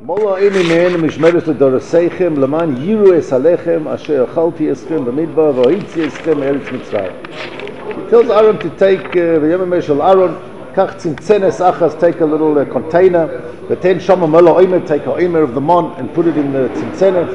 Mola eni me'en mishmeres l'dorosseichem leman yiru es alechem asher achalti eschem b'midbar v'ohitzi eschem eretz Mitzrayim. He tells Aaron to take v'yom meshal Aaron kach tzintzenes achas, take a little container, v'ten shama mola oimer, take a oimer of the mon and put it in the tzintzenes.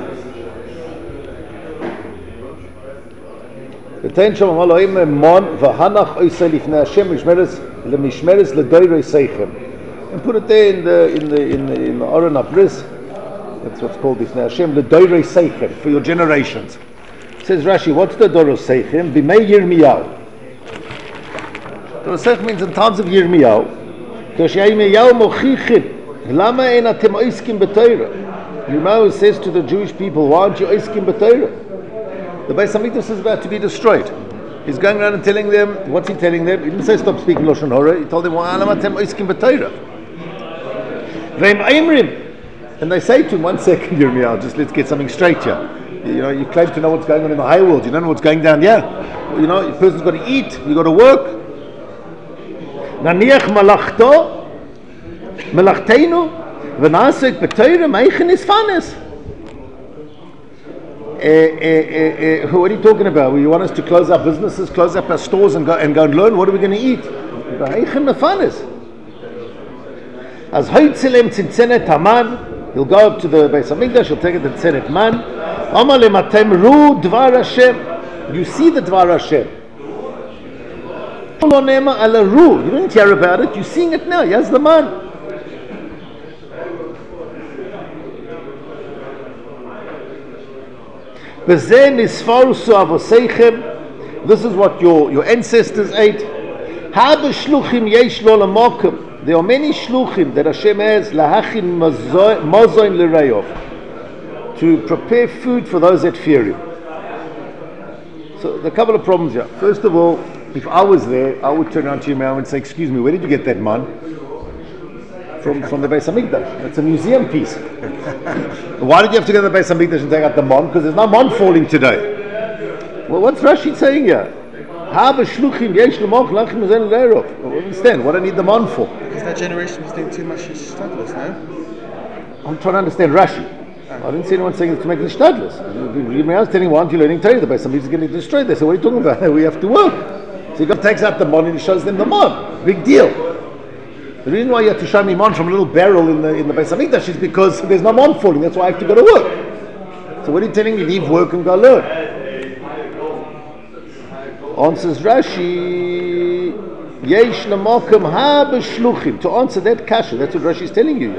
V'ten shama mola oimer mon v'hanach oisei lifnei Hashem mishmeres l'dorosseichem. And put it there in the Aron Abris. That's what's called Bifnei Hashem, the Doirei Seichem, for your generations. Says Rashi, what's the Doirei Seichem? B'mei Yirmiyahu. Doirei Seichem means in times of Yirmiyahu. Yirmiyahu mochichim, lama en atem oiskim b'Torah. Yirmiyahu says to the Jewish people, why aren't you oiskim b'Torah? The Beis Hamikdash is about to be destroyed. He's going around and telling them, what's he telling them? He didn't say stop speaking Lashon Hara. He told them, why atem oiskim b'Torah? And they say to him, 1 second, Yirmiyahu, just let's get something straight here. You claim to know what's going on in the high world. You don't know what's going down here. A person's got to eat. You got to work. Naniach malachto, malachtenu, v'nasek b'Torah, meichen is fanes. What are you talking about? You want us to close our businesses, close up our stores, and go and learn? What are we going to eat? Meichen fanes. As hoitzilem tzintzenet haman, he'll go up to the Beis Hamikdash, he'll take it to tzintzenet man. Amar lematem ru dvar Hashem. You see the dvar Hashem. Lo nema ala ru. You didn't hear about it. You're seeing it now. Yes, the man. V'zeh nisfarusu avoseichem. This is what your ancestors ate. Ha b'shluchim yesh lo l'mokem. There are many shluchim that Hashem has lahachin mazoin l'rayov, to prepare food for those that fear Him. So there are a couple of problems here. First of all, if I was there, I would turn around to Yirmiyahu and say, "Excuse me, where did you get that man?" From the Beis Hamikdash. It's a museum piece. Why did you have to go to the Beis Hamikdash and take out the mon? Because there's no mon falling today. Well, what's Rashi saying here? I understand. What do I need the mon for? Because that generation was doing too much shtadlus, no? I'm trying to understand Rashi. I didn't see anyone saying it's to make the shtadlus. I was telling one, you're learning Torah, the Beis Hamikdash is getting destroyed. They said, what are you talking about? We have to work. So he takes out the mon and he shows them the mon. Big deal. The reason why you have to show me mon from a little barrel in the Beis Hamikdash is because there's no mon falling. That's why I have to go to work. So what are you telling me? Leave work and go learn. Answers Rashi, Yesh Lamokim Ha B'Shluchim. To answer that kasha, that's what Rashi is telling you.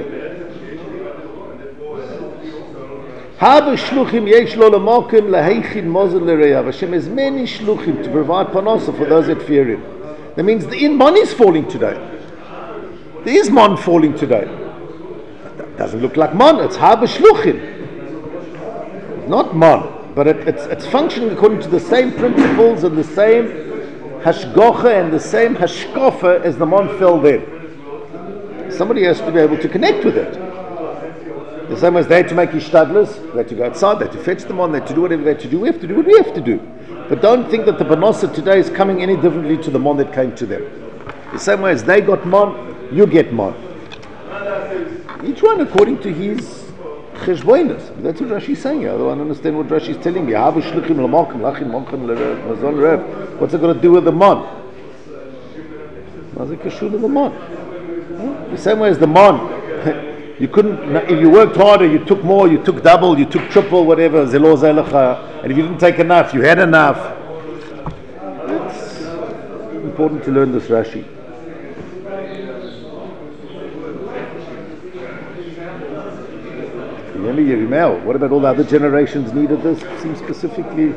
Ha B'Shluchim Yesh Lo Lamokim Laheichin Mozel L'Reyav. Hashem has many shluchim to provide panasa for those that fear Him. That means the mon is falling today. There is mon falling today. That doesn't look like mon. It's Ha B'Shluchim, not mon. But it's functioning according to the same principles and the same hashgocha and the same hashkofa as the mon fell there. Somebody has to be able to connect with it. The same as they had to make ishtadlus, they had to go outside, they had to fetch them on, they had to do whatever they had to do. We have to do what we have to do. But don't think that the Banosa today is coming any differently to the mon that came to them. The same way as they got mon, you get mon. Each one according to his cheshboinus. That's what Rashi is saying here. I don't understand what Rashi is telling me. What's it got to do with the mon? What's it got to do with the mon? The same way as the mon. You couldn't, if you worked harder, you took more, you took double, you took triple, whatever, and if you didn't take enough, you had enough. It's important to learn this Rashi. Remember Yirmiyahu, what about all the other generations needed this? Seems specifically,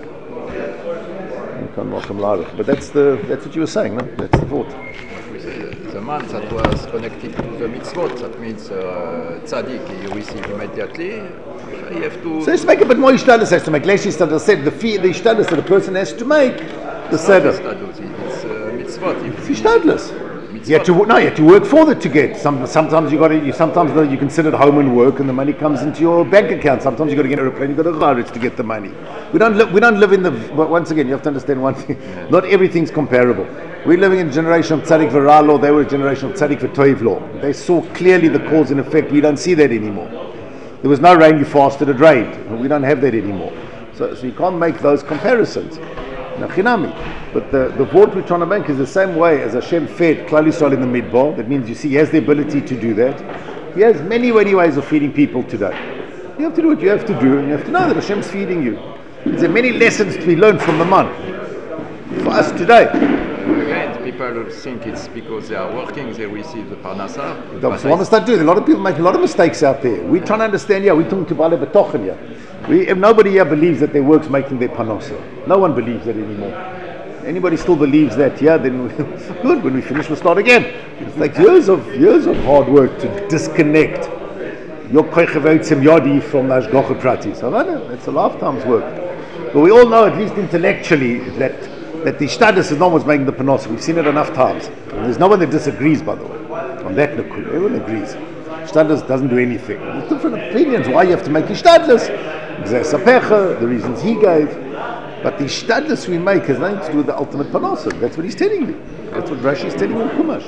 but that's what you were saying, no? That's the thought. The man that was connected to the mitzvot, that means tzaddik, you receive immediately. You have to. So let's make a bit more ishtadlus, has to make less ishtadlus. Said the ishtadlus that a person has to make. The seder. It's mitzvot. It's ishtadlus. You have to work for it to get. Sometimes you consider it home and work, and the money comes into your bank account. Sometimes you got to get an airplane, you got to go to get the money. We don't live in the. But once again, you have to understand one thing. Not everything's comparable. We're living in a generation of tzaddik v'ra law, they were a generation of tzaddik v'toiv law. They saw clearly the cause and effect. We don't see that anymore. There was no rain, you fasted, it rained. We don't have that anymore. So you can't make those comparisons. But the vote we're trying to make is the same way as Hashem fed Klal Yisrael in the Midbar. That means you see he has the ability to do that. He has many ways of feeding people today. You have to do what you have to do, and you have to know that Hashem's feeding you. There are many lessons to be learned from the man. For us today. Again, people think it's because they are working, they receive the parnasa. That's what start doing. A lot of people make a lot of mistakes out there. We're trying to understand, we're talking to Bale B'tochen here. Nobody here believes that their work's making their parnasa. No one believes that anymore. Anybody still believes that, then good, when we finish we'll start again. It takes years of hard work to disconnect your koichevetzim yadi from the Ashgacha Pratis. That's a lifetime's work. But we all know, at least intellectually, that the Shtadlis is not what's making the Parnasa. We've seen it enough times. And there's no one that disagrees, by the way, on that Nakud. Everyone agrees. Shtadlis doesn't do anything. There's different opinions why you have to make your Shtadlis. The reasons he gave. But the Shtadlis we make has nothing to do with the ultimate Parnasa. That's what he's telling you. That's what Rashi is telling you in Chumash.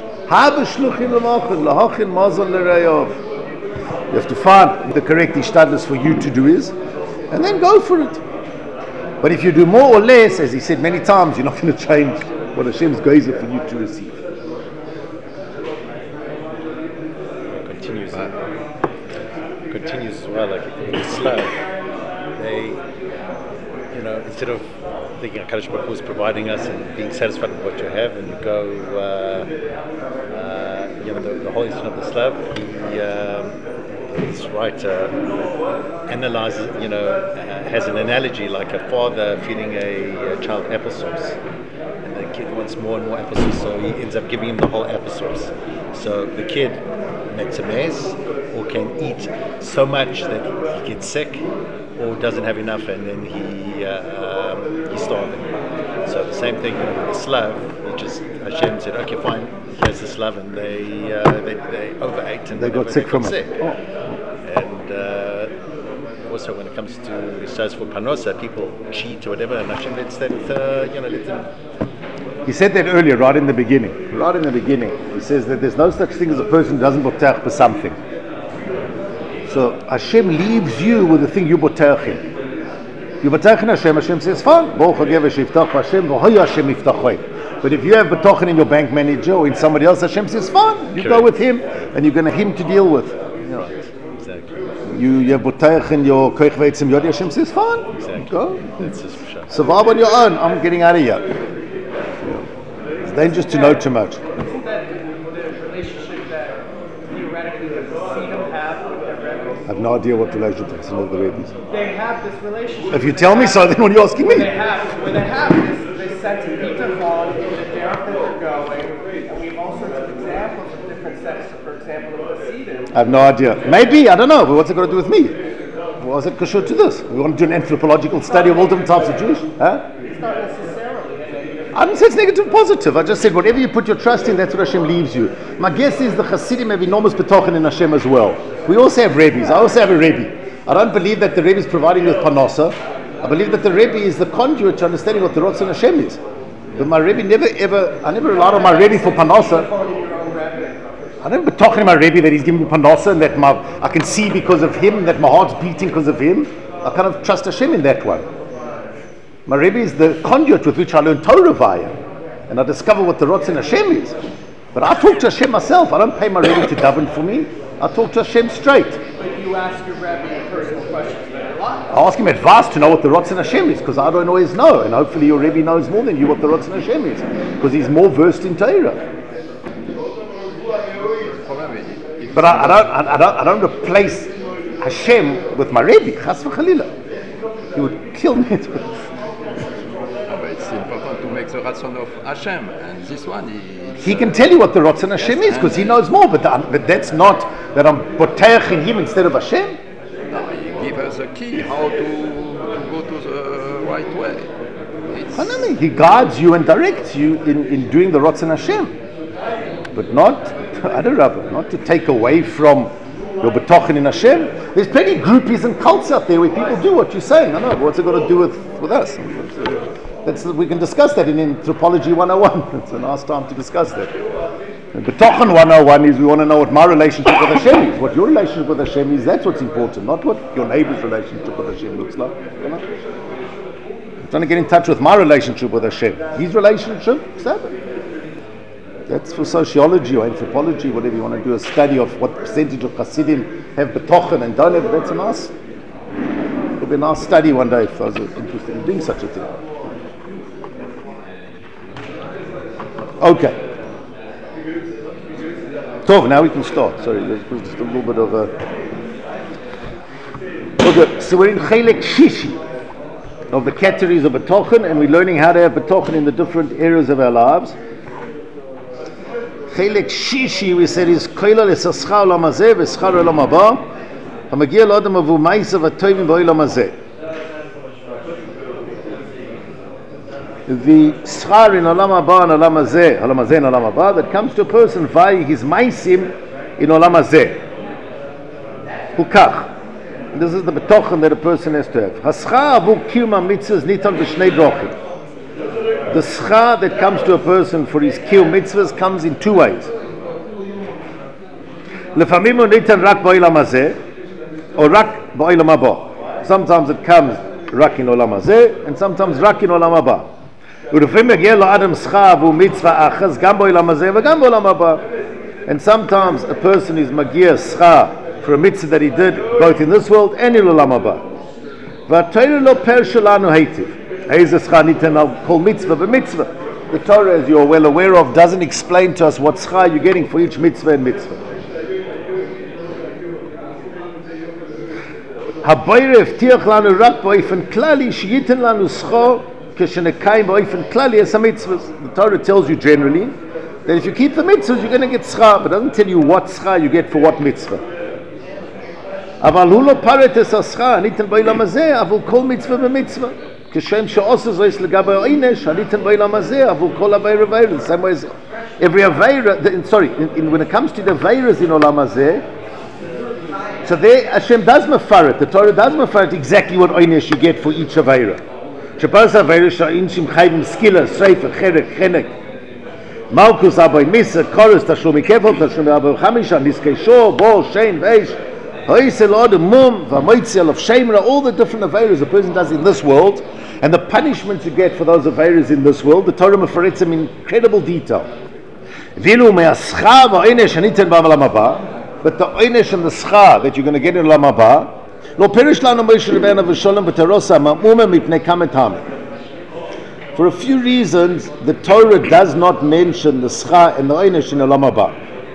You have to find the correct Ishtadlis for you to do is, and then go for it. But if you do more or less, as he said many times, you're not going to change what Hashem's geyser for you to receive. Continues as well, like in Islam, they, instead of thinking HaKadosh Baruch Hu is providing us and being satisfied with what you have, and you go, the whole incident of the Slav, he's right, analyzes, has an analogy like a father feeding a child applesauce, and the kid wants more and more applesauce, so he ends up giving him the whole applesauce. So the kid makes a mess, or can eat so much that he gets sick, or doesn't have enough, and then he's starving. So the same thing with the Slav, Hashem said, okay, fine, here's the Slav, and they overate and they got sick from it. And also when it comes to size for Parnasa, people cheat or whatever, and Hashem lets that, let them. He said that earlier, right in the beginning. Right in the beginning, he says that there's no such thing as a person who doesn't botach for something. So Hashem leaves you with the thing you botach in. You botach in Hashem says, fine. But if you have betochen in your bank manager or in somebody else, Hashem says, fine. You go with him, and you're going to him to deal with. Exactly. You have botach in your koich veitzim yodi, Hashem says, fine. Exactly. Go. That's just for sure. Survive on your own. I'm getting out of here. It's dangerous to know too much. Isn't that the relationship that theoretically the Hasidim have with their Rebbe? I have no idea what relationship is with the Rebbe's. They have this relationship. If you tell me so, then what are you asking me? They have this sense of bitachon in the direction that they're going, and we have all sorts of examples of different sects. For example, the Hasidim. I have no idea. Maybe, I don't know, but what's it got to do with me? Was it kosher to this? We want to do an anthropological study of all different types of Jews? Huh? It's not necessarily. I didn't say it's negative or positive. I just said whatever you put your trust in, that's what Hashem leaves you. My guess is the Hasidim have enormous betochen in Hashem as well. We also have Rebbes. I also have a Rebbe. I don't believe that the Rebbe is providing with Parnasa. I believe that the Rebbe is the conduit to understanding what the Ratzon Hashem is. But my Rebbe I never relied on my Rebbe for Parnasa. I never talking to my Rebbe that he's giving me Parnasa and that I can see because of him, that my heart's beating because of him. I kind of trust Hashem in that one. My Rebbe is the conduit with which I learn Torah via, and I discover what the Ratzon Hashem is. But I talk to Hashem myself. I don't pay my Rebbe to daven for me. I talk to Hashem straight. But you ask your Rebbe personal questions about life. I ask him advice to know what the Ratzon Hashem is, because I don't always know, and hopefully your Rebbe knows more than you what the Ratzon Hashem is, because he's more versed in Torah. But I don't replace Hashem with my Rebbe. Chas v'chalila. He would kill me. But it's important to make the Ratzon of Hashem, and this one he can tell you what the Ratzon Hashem is because he knows more. But that's not that I'm boteach in him instead of Hashem. No, he gives us a key how to go to the right way. He guides you and directs you in doing the Ratzon Hashem, but not not to take away from your betochen in Hashem. There's plenty of groupies and cults out there where people do what you're saying. I know, but what's it got to do with us? We can discuss that in Anthropology 101. It's a nice time to discuss that. And Betochen 101 is we want to know what my relationship with Hashem is, what your relationship with Hashem is. That's what's important, not what your neighbor's relationship with Hashem looks like. You know? I'm trying to get in touch with my relationship with Hashem. His relationship, Sabbath. That's for sociology or anthropology, whatever you want to do, a study of what percentage of Hasidim have Betochen and don't have. That's a nice, it'll be a nice study one day if those are interested in doing such a thing. Okay. So now we can start. Sorry, there's just a little bit of a... Okay, so we're in Chelek Shishi of the categories of Betochen, and we're learning how to have Betochen in the different areas of our lives. Chelek Shishi, we said, is Koila Lesaschar Olam Hazeh V'Schar Olam Haba Hamagia L'Adam Avu Ma'isa V'Toivim B'Olam Hazeh. The schar in Olam Haba and Olam Hazeh and Olam Haba that comes to a person via his maisim in Olam Hazeh. Hukach. This is the betochen that a person has to have. Haschar avu kiyum mitzvahs nitan b'shnei drochim. The schar that comes to a person for his kiyum mitzvahs comes in two ways. Lefamim hu nitan rak ba'olam hazeh or rak ba'olam haba. Sometimes it comes rak in Olam Hazeh and sometimes rak in Olam Haba. And sometimes a person is magir schar for a mitzvah that he did both in this world and in Olam Haba. The Torah, as you are well aware of, doesn't explain to us what schar you're getting for each mitzvah and mitzvah. The Torah tells you generally that if you keep the mitzvahs, you're going to get schar, but it doesn't tell you what schar you get for what mitzvah. The same way as every aveira, when it comes to the aveiras in Olam Hazeh, so there Hashem does mefaret, the Torah does mefaret exactly what oynesh you get for each aveira. Shabbos aveira sha'in shim chayim skila, sreifa, cherek, chenek, malkus aboy misa, chorus, tashlumi kefal, tashlumi aboy chamisha, niskei shor, bo, shein, veish, hoisel odem, mum, vamoitzel of shemra, all the different aveiras a person does in this world, and the punishments you get for those aveiras in this world, the Torah mefarets them in incredible detail. Vilu me'aschar va'onesh haniten ba'olam haba, but the oynesh and the schar that you're going to get in Olam Haba, lo perish lanu Moshe Rabbeinu v'sholem b'terosa ma'umah mipnei kamet ha'amim. For a few reasons, the Torah does not mention the schar and the oynesh in Olam Haba.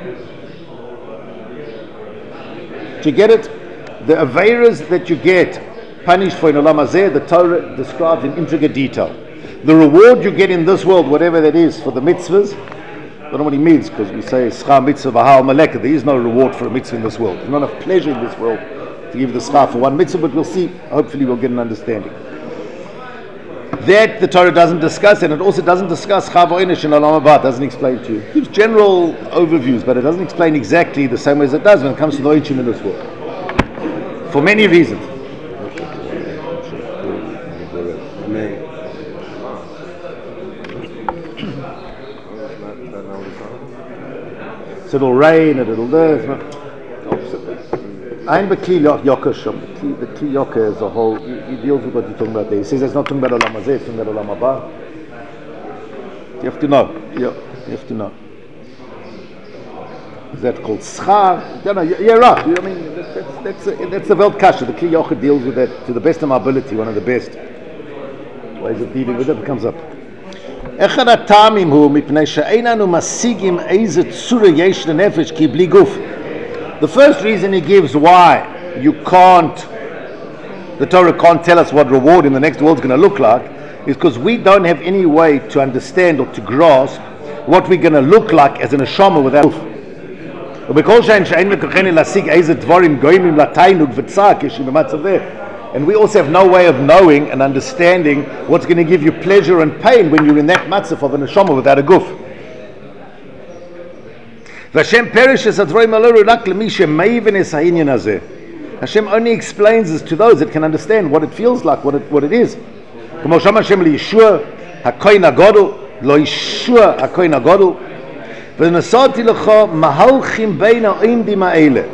Do you get it? The aveiras that you get punished for in Olam Hazeh, the Torah describes in intricate detail. The reward you get in this world, whatever that is, for the mitzvahs, I don't know what he means, because we say schar mitzvah v'hal maleka. There is no reward for a mitzvah in this world. There's not enough pleasure in this world to give the schar for one mitzvah, but we'll see. Hopefully we'll get an understanding. That the Torah doesn't discuss, and it also doesn't discuss schar v'onesh in Olam Haba. It doesn't explain to you. It gives general overviews, but it doesn't explain exactly the same way as it does when it comes to the oichim in this world. For many reasons. So it'll rain and it'll do. Ein Bekli Yoker Shom. The Kli Yoker as a whole, he deals with what you're talking about there. He says it's not talking about Olam Hazeh, it's talking about Olam Haba. You have to know. Yeah, you have to know. Is that called schar? No, you're right. I mean, that's the Welt Kasha. The Kli Yoker deals with that to the best of my ability, one of the best ways of dealing with it. It comes up. אחד הטעמים הוא מפני שאיננו משיגים איזה צורה יש לנפש כי בלי גוף. The first reason he gives why you can't, the Torah can't tell us what reward in the next world is going to look like, is because we don't have any way to understand or to grasp what we're going to look like as an neshama without guf. ובכל שאין שאין מכוחנו להשיג איזה דברים גוימים לתיינוג וצער כשהיא במצב זה. And we also have no way of knowing and understanding what's going to give you pleasure and pain when you're in that matzah of a neshama without a guf. Hashem only explains this to those that can understand what it feels like, what it is. HaKohen HaGodol, Lo Yeshua HaKohen HaGodol, V'nesati Lecha Mahalchim Bein HaOindim HaEle.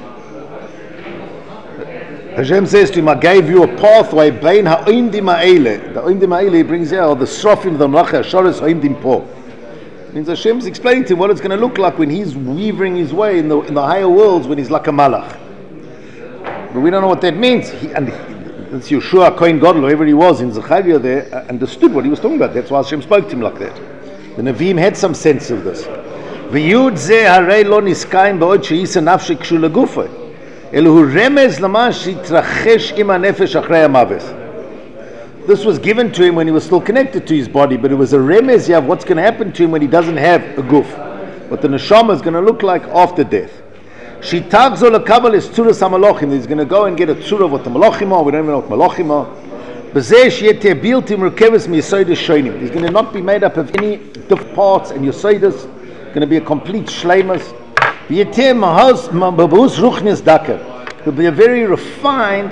Hashem says to him, I gave you a pathway, Bein HaOindim HaEle. The Oindim HaEle brings out the Srofim, the Melacha, Shoros Oindim Po. Means Hashem's explaining to him what it's going to look like when he's weaving his way in the higher worlds, when he's like a malach. But we don't know what that means. It's Yeshua, Kohen Gadol, whoever he was in Zechariah there, understood what he was talking about. That's why Hashem spoke to him like that. The Nevi'im had some sense of this. V'yud zeh harei lo niskayim ba'od she'isa nafshe kshu legufay. Elu hu remez lama she'trachesh im ha'nefesh achrei ha'maves. This was given to him when he was still connected to his body, but it was a remez of what's going to happen to him when he doesn't have a guf. What the neshama is going to look like after death. Shitagzo lekabel is tzuras hamalachim. He's going to go and get a tzura of what the malachim are. We don't even know what malachim are. B'zeh sheyeteh bilti merkeves miyasoides shonim. He's going to not be made up of any different parts and yasoides. Going to be a complete shleimus. V'yeteh mahos mabus ruchnis daker. He'll be a very refined,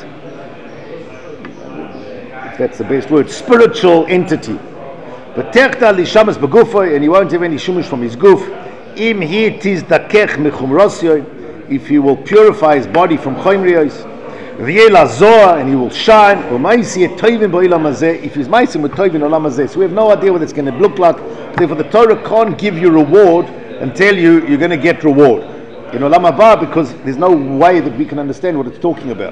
if that's the best word, spiritual entity. But techta lishamas begufoy, and he won't have any shumish from his guf. Im hi tiz dakech mechumrosyoy. If he will purify his body from chomriyos, v'yela zoa, and he will shine. U'maisi etoivim ba'olam hazeh. If he's maisim with toivim olam hazeh, so we have no idea what it's going to look like. Therefore, the Torah can't give you reward and tell you you're going to get reward in olam haba, because there's no way that we can understand what it's talking about.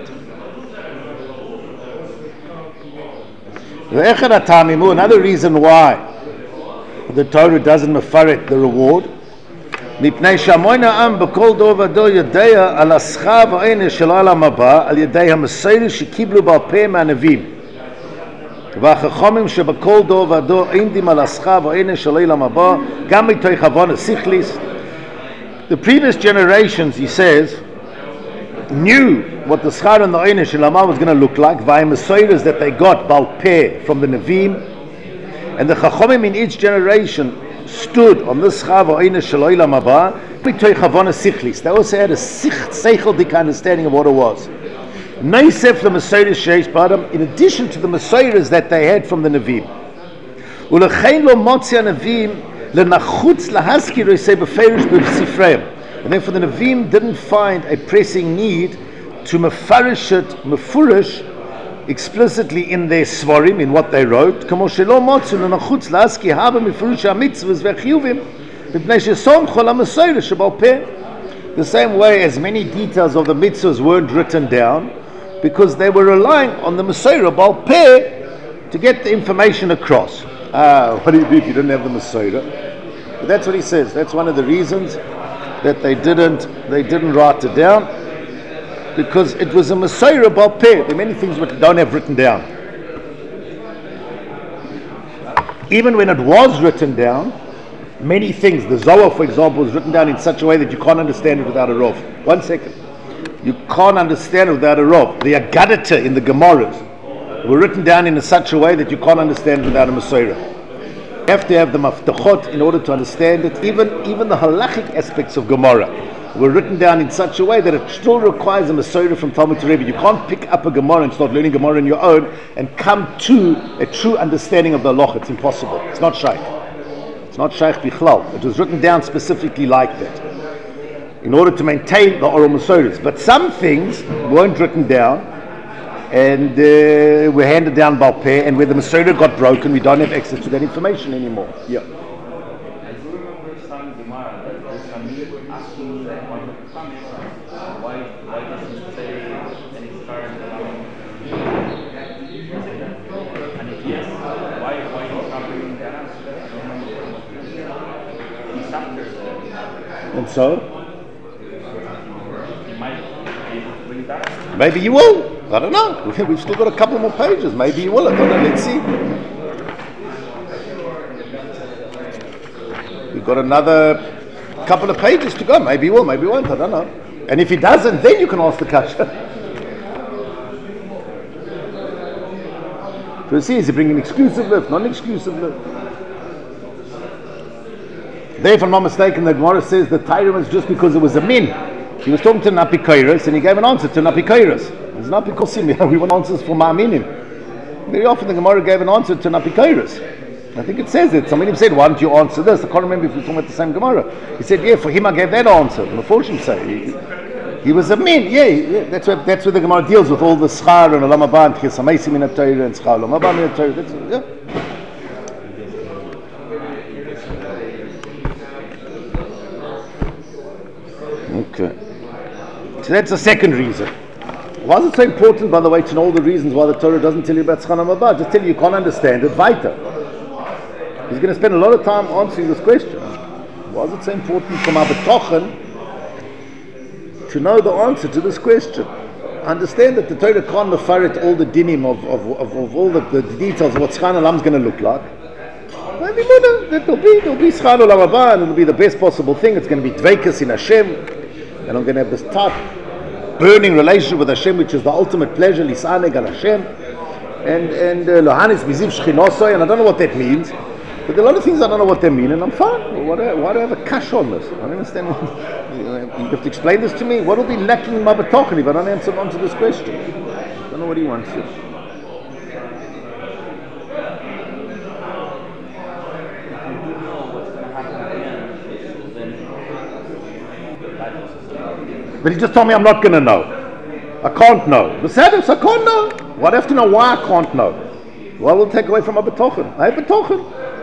Another reason why the Torah doesn't mefaret the reward. מפני שהמון העם בכל דור ודור יודע על השכר והעונש של העולם הבא על ידי המסורת שקיבלו בעל פה מהנביאים. והחכמים שבכל דור ודור עומדים על השכר והעונש של העולם הבא גם מתוך הבנה שכלית. The previous generations, he says, knew what the schar and the oinish shel Hama was going to look like via mesoiras that they got bal peh from the Nevi'im, and the Chachomim in each generation stood on this schar v'oinish shel olam haba b'toich havana sichlis. They also had a seichel understanding of what it was. Neisef le'mesoiras sheish b'adam, in addition to the mesoiras that they had from the Nevi'im. Ulechein lo motzi ha-Nevi'im lenachutz lahaskir yisei b'ferish b'sifreim. And therefore the Nevi'im didn't find a pressing need to mefarish it, mefurish, explicitly in their svarim, in what they wrote. The same way as many details of the mitzvahs weren't written down, because they were relying on the Mesorah Baal Peh to get the information across. What do you do if you didn't have the Mesorah? But that's what he says. That's one of the reasons that they didn't write it down, because it was a Mesorah Baal Peh. There are many things that don't have written down. Even when it was written down, many things, the Zohar for example, was written down in such a way that you can't understand it without a Rov. 1 second. You can't understand it without a Rov. The Agadah in the Gemaras were written down in such a way that you can't understand it without a Mesorah. You have to have the Maftachot in order to understand it. Even the halachic aspects of Gemara were written down in such a way that it still requires a Mesorah from Talmud to Rebbe. You can't pick up a Gemara and start learning Gemara on your own and come to a true understanding of the halacha. It's impossible. It's not shaykh. It's not shaykh bichlal. It was written down specifically like that, in order to maintain the oral Mesorahs. But some things weren't written down and were handed down by Peh, and where the Mesorah got broken, we don't have access to that information anymore. Yeah. And so? Maybe you will. I don't know. We've still got a couple more pages. Maybe you will. I don't know. Let's see. We've got another couple of pages to go. Maybe he will. Maybe he won't. I don't know. And if he doesn't, then you can ask the kasha. So see, is he bringing exclusive lift, non-exclusive lift? There, if I'm not mistaken, the Gemara says the Torah was just because it was a min. He was talking to Napikairos and he gave an answer to Napikairos. It's not because we want answers for Ma'aminim. Very often the Gemara gave an answer to Napikairos. I think it says it. Somebody said, why don't you answer this? I can't remember if we were talking about the same Gemara. He said, yeah, for him I gave that answer. Meforshim say. He was a min, yeah. That's where the Gemara deals with all the schar and olam haba and chiyas hameisim min ha-Torah and schar olam haba min ha-Torah. Okay. So that's the second reason. Why is it so important, by the way, to know all the reasons why the Torah doesn't tell you about schar olam haba? Just tell you can't understand it, weiter. He's going to spend a lot of time answering this question. Why is it so important for my betochen to know the answer to this question? Understand that the Torah can't mefaret all the dinim of all the details of what schar olam is going to look like. There'll be schar olam haba, and it'll be the best possible thing. It's going to be dveikus in Hashem, and I'm going to have this tight, burning relationship with Hashem, which is the ultimate pleasure, lisaneg al Hashem, and lohanis miziv shchinosoi, and I don't know what that means. But there are a lot of things I don't know what they mean, and I'm fine. Why do I have a kash on this? I don't understand. You have to explain this to me. What will be lacking in my betochen if I don't answer this question? I don't know what he wants here. But he just told me I'm not going to know. I can't know. Besides, I can't know. Why do I have to know why I can't know? Why will it take away from my betochen? I have betochen.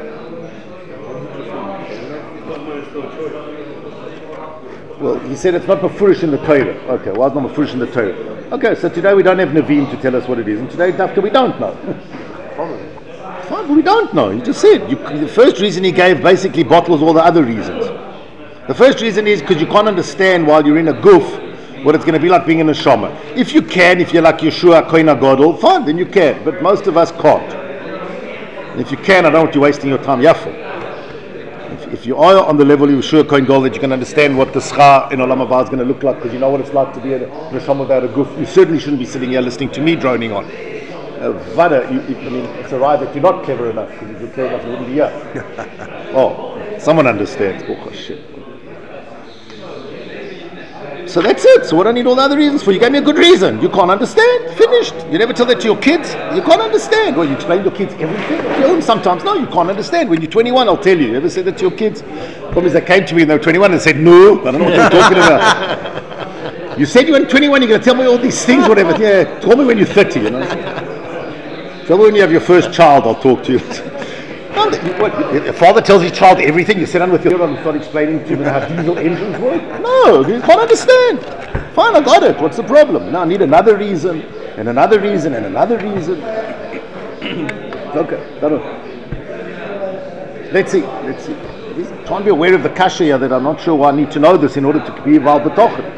Well, he said it's not mafurish in the Torah. Okay, why is not mafurish in the Torah? Okay, so today we don't have Nevi'im to tell us what it is, and today Dafka we don't know. Fine, but we don't know. He just said. The first reason he gave basically bottles all the other reasons. The first reason is because you can't understand while you're in a goof what it's going to be like being in a shama. If you can, if you're like Yeshua Kohen HaGadol, fine, then you can. But most of us can't. And if you can, I don't want you wasting your time. Yafo. If you are on the level of Yeshua Kohen HaGadol that you can understand what the schar in Olam Haba is going to look like, because you know what it's like to be in a shama without a goof, you certainly shouldn't be sitting here listening to me droning on. Vada, it's a ride that you're not clever enough, because if you're clever enough, you wouldn't be here. Oh, someone understands. Oh, shit. So that's it. So what do I need all the other reasons for? You gave me a good reason. You can't understand. Finished. You never tell that to your kids. You can't understand. Well, you explain to your kids everything. Tell them sometimes, no, you can't understand. When you're 21, I'll tell you. You ever said that to your kids? Problems that came to me when they were 21 and said, no, I don't know what you're talking about. You said you were 21, you're going to tell me all these things, whatever. Yeah, tell me when you're 30, you know. Tell me when you have your first child, I'll talk to you. No, what, a father tells his child everything. You sit down with your child and start explaining to him how diesel engines work. No, you can't understand. Fine, I got it. What's the problem? Now I need another reason, and another reason, and another reason. Okay, let's see. Try and be aware of the kasha here that I'm not sure why I need to know this in order to be Val B'tochen.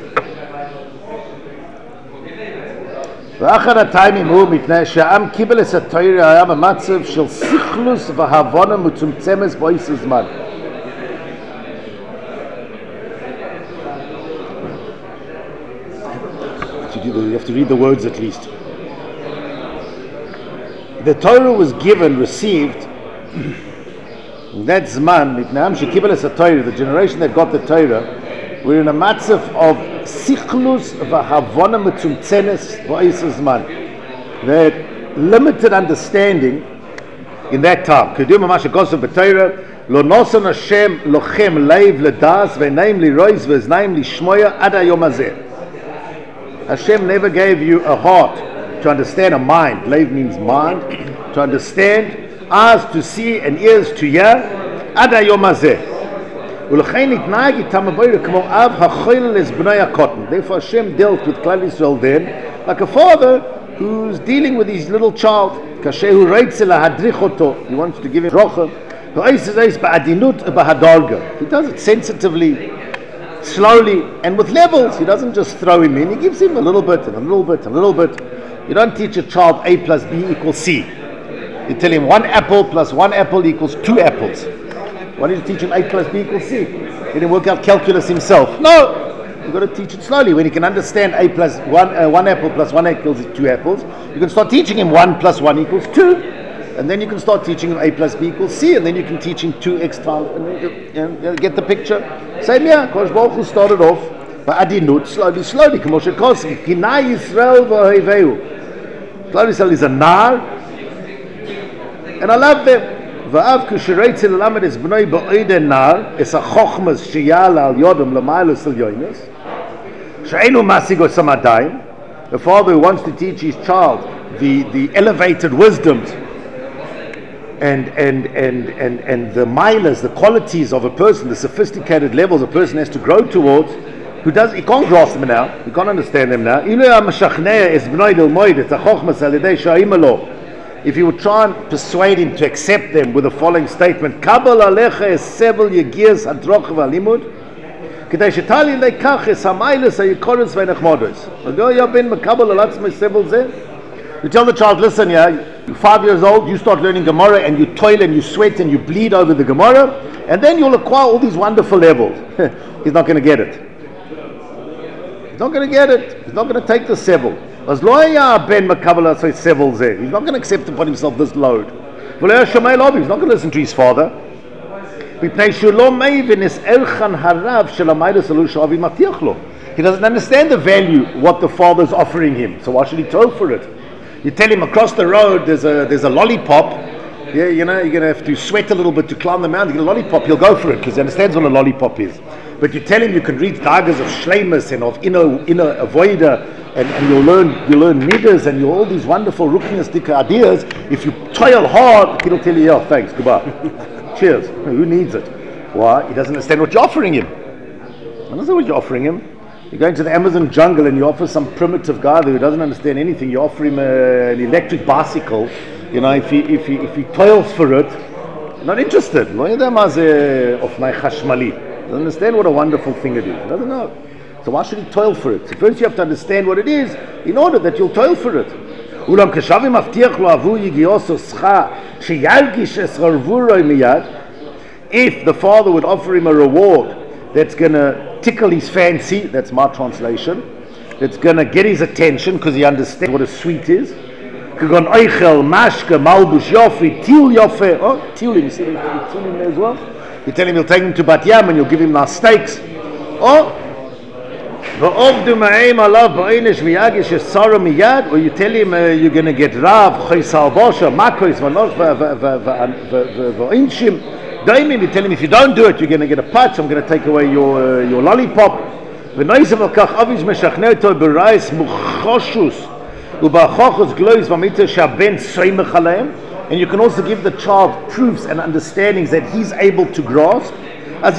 ואחר הטיימים הוא מפני שהעם קיבל את התורה היה במצב של סיכלוס והבונה מצומצמת באיס הזמן. You have to read the words at least. The Torah was received, that zman, מפני העם שקיבל את התורה, the generation that got the Torah, were in a matzav of sichlus v'havona metzumtzenes v'ayis zman. They had limited understanding in that time. Kedum mamash hagosav b'Torah lo noson Hashem lochem leiv ledas v'neim lirois v'znaim lishmoya ad hayom hazeh. Hashem never gave you a heart to understand, a mind. Leiv means mind, to understand, eyes to see and ears to hear, ad hayom hazeh. Therefore Hashem dealt with Klal Yisrael then like a father who's dealing with his little child. He wants to give him rocha. He does it sensitively, slowly, and with levels. He doesn't just throw him in. He gives him a little bit and a little bit and a little bit. You don't teach a child A plus B equals C. You tell him 1 apple plus 1 apple equals 2 apples. Why don't you teach him A plus B equals C? He didn't work out calculus himself. No! You've got to teach it slowly. When he can understand A plus 1 apple plus 1 equals 2 apples, you can start teaching him 1 plus 1 equals 2. And then you can start teaching him A plus B equals C. And then you can teach him 2x times. And get the picture? Same here. Kosh Baruch Hu started off by adinut, slowly. K'moshe Koski. Kinai Yisrael v'hoiveu. Klal Yisrael is a nar. And I love them. ואף כשרצה ללמד את בנוי בעוד הנער, את החוכמס שיעלה על יודם למעלה של יוינס, שאינו משיג אותם עדיין, the father who wants to teach his child the elevated wisdoms and the milas, the qualities of a person, the sophisticated levels a person has to grow towards, he can't grasp them now, he can't understand them now. If you would try and persuade him to accept them with the following statement, Kabal alecha es sevel yegias hadroch v'alimud, כדי שתלי לקח את המיילס היקורס והנחמודס. You tell the child, listen, yeah, you're 5 years old, you start learning Gemara and you toil and you sweat and you bleed over the Gemara, and then you'll acquire all these wonderful levels. He's not going to get it. He's not going to get it. He's not going to take the sevel. He's not going to accept upon himself this load. He's not going to listen to his father. He doesn't understand the value what the father is offering him, so why should he toil for it? You tell him across the road there's a lollipop. Yeah, you know, you're going to have to sweat a little bit to climb the mountain. You get a lollipop, he'll go for it because he understands what a lollipop is. But you tell him you can read dagas of shleimus and of inner avoider, and you'll learn midas and all these wonderful ruchnistic ideas. If you toil hard, he'll tell you, yeah, thanks, goodbye. Cheers. Who needs it? Why? He doesn't understand what you're offering him. He doesn't know what you're offering him. You go into the Amazon jungle and you offer some primitive guy who doesn't understand anything. You offer him an electric bicycle. You know, if he toils for it, not interested. Doesn't understand what a wonderful thing it is. Doesn't know. So why should he toil for it? So first you have to understand what it is in order that you'll toil for it. If the father would offer him a reward that's going to tickle his fancy, that's my translation, that's going to get his attention because he understands what a sweet is. Tilim, you see tilim there as well? You tell him you'll take him to Bat Yam and you'll give him nice steaks. Or you tell him you're going to get Rav, you tell him if you don't do it, you're going to get a patch, I'm going to take away your lollipop. And you can also give the child proofs and understandings that he's able to grasp. Then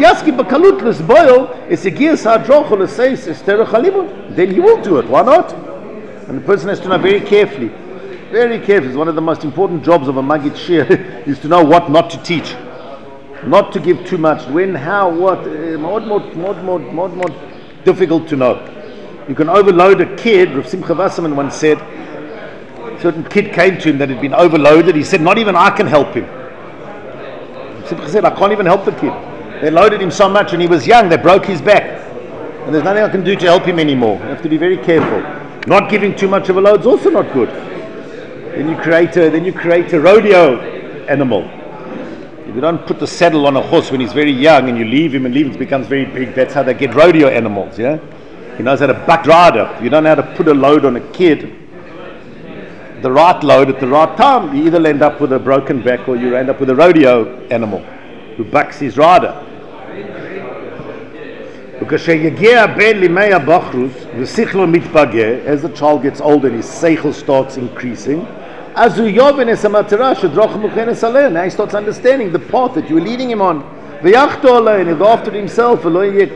he will do it. Why not? And the person has to know very carefully. Very carefully. It's one of the most important jobs of a Maggid Shir is to know what not to teach. Not to give too much. When, how, what. More difficult to know. You can overload a kid. Rav Simcha Wasserman once said, a certain kid came to him that had been overloaded. He said, not even I can help him. Rav Simcha said, I can't even help the kid. They loaded him so much and he was young, they broke his back. And there's nothing I can do to help him anymore. You have to be very careful. Not giving too much of a load is also not good. Then you create a rodeo animal. If you don't put the saddle on a horse when he's very young and you leave him it becomes very big, that's how they get rodeo animals, yeah? He knows how to buck rider. If you don't know how to put a load on a kid, the right load at the right time, you either end up with a broken back or you end up with a rodeo animal who bucks his rider. As the child gets older and his seichel starts increasing, now he starts understanding the path that you were leading him on. And he'll go after himself.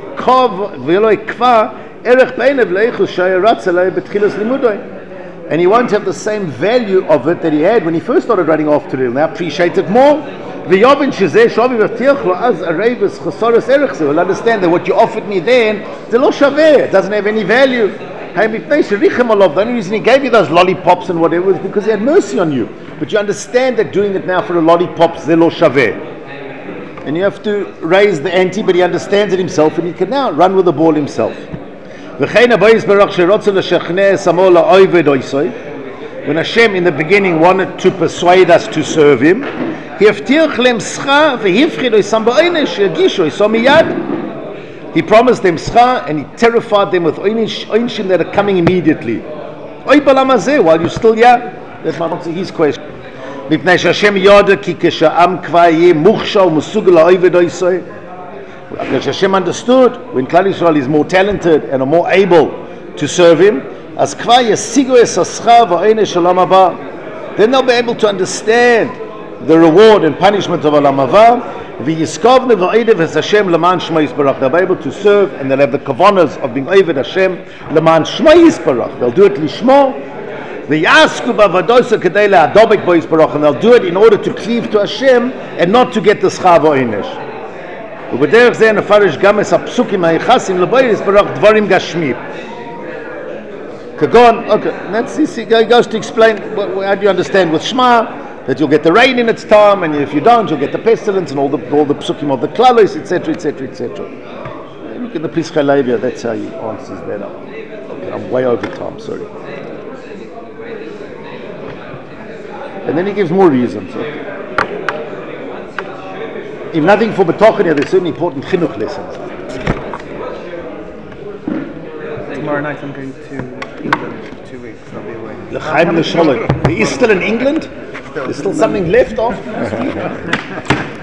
And he won't have the same value of it that he had when he first started running after it. He'll now appreciate it more. He'll understand that what you offered me then, it doesn't have any value. The only reason he gave you those lollipops and whatever was because he had mercy on you. But you understand that doing it now for a lollipop, and you have to raise the ante, but he understands it himself and he can now run with the ball himself. When Hashem in the beginning wanted to persuade us to serve him, he promised them schar and he terrified them with oinshim that are coming immediately. While you're still young, that might answer his question. מפני שהשם יודע כי כשהעם כבר יהיה מוכשר ומסוגל לעבוד עשו, כשהשם understood, when Klal Yisrael is more talented and are more able to serve him, אז כבר ישיגו את השכר והעונש של העולם הבא. Then they'll be able to understand the reward and punishment of העולם הבא, ויזכבנו ועבד את השם למען שמו יתברך. They'll be able to serve and they'll have the kavanas of being עבד השם למען שמו יתברך. They'll do it לשמו, ויעסקו בעבודתו כדי להדבק בו יתברך, and they'll do it in order to cleave to Hashem and not to get the שכר והעונש. ובדרך זה נפרש גם את הפסוקים היחסים לבו יתברך דברים גשמיים. כגון, okay, let's see, he goes to explain how do you understand with Shema that you'll get the rain in its time, and if you don't, you'll get the pestilence and all the psukim of the klalos, etc., etc., etc. Look at the Pischei Levi, that's how he answers that up. Okay, I'm way over time, sorry. And then he gives more reasons. Okay. If nothing for B'tochen, there's certain important chinuch lessons. Tomorrow night I'm going to England for 2 weeks. I'll be away. L'chaim l'sholem. He is still in England? There's still something left of?